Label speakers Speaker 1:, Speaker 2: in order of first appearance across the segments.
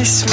Speaker 1: Ложись,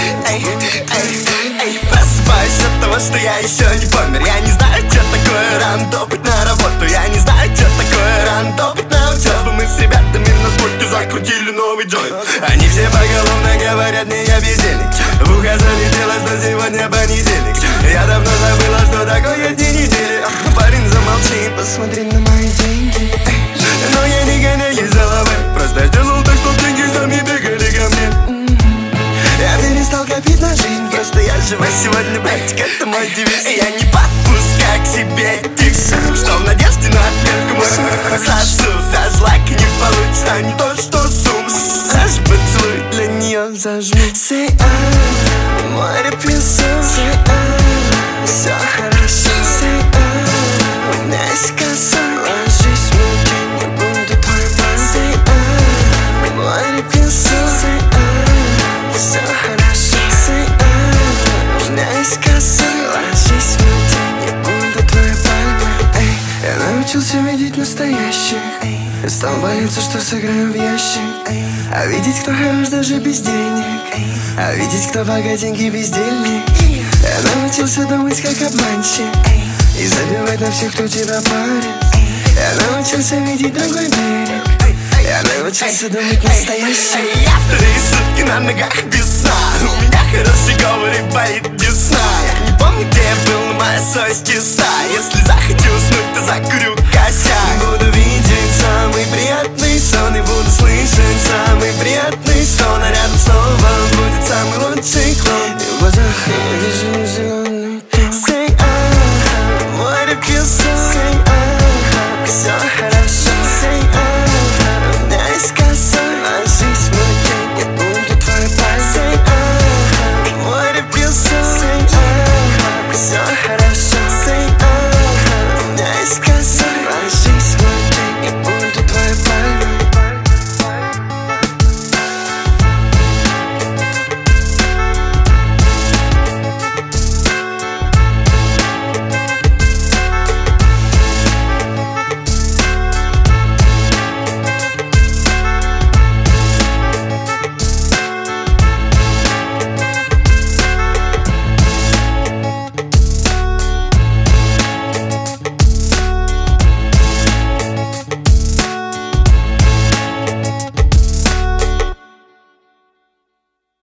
Speaker 2: Эй, просыпаюсь от того, что я еще не помер. Я не знаю, что такое рано топать на работу. Я не знаю, что такое рано топать на учебу. Мы с ребятами на спорте закрутили новый джойнт. Они все поголовно говорят мне, я бездельник. В ухо залетело, что сегодня понедельник. Я давно забыла, что такое дни недели. Парень, замолчи,
Speaker 1: посмотри на мои деньги.
Speaker 2: но я не гоняюсь за головой. Просто сделал так, что деньги сами бегали ко мне.
Speaker 1: Я перестал копить на жизнь.
Speaker 2: Просто я живу сегодня, братик, это мой девиз. Я не подпускаю к себе этих сил, что в надежде на отметку мой сосуд. А злака не получится, а не то, что сум. Саш, поцелуй для нее зажму.
Speaker 1: Say море песок. Say все хорошо. Say у меня есть коса. Ложись, мой не буду твой пан. Say море песок. Say все хорошо. Say у меня есть коса. Ложись, мой не буду твой пан. Я научился видеть настоящее. Стал бояться, что сыграю в ящик. А видеть, кто хорош даже без денег. А видеть, кто богатенький бездельник. Я научился думать как обманщик и забивать на всех, кто тебя парит. Я научился видеть другой берег. Я научился думать настоящий.
Speaker 2: Я вторые сутки на ногах без сна. У меня хороший говор и болит десна. Я не помню, где я был, но моя совесть чиста. Если захочу уснуть, то закурю косяк. Буду видеть самый приятный сон и буду слышать самый приятный стон. А рядом снова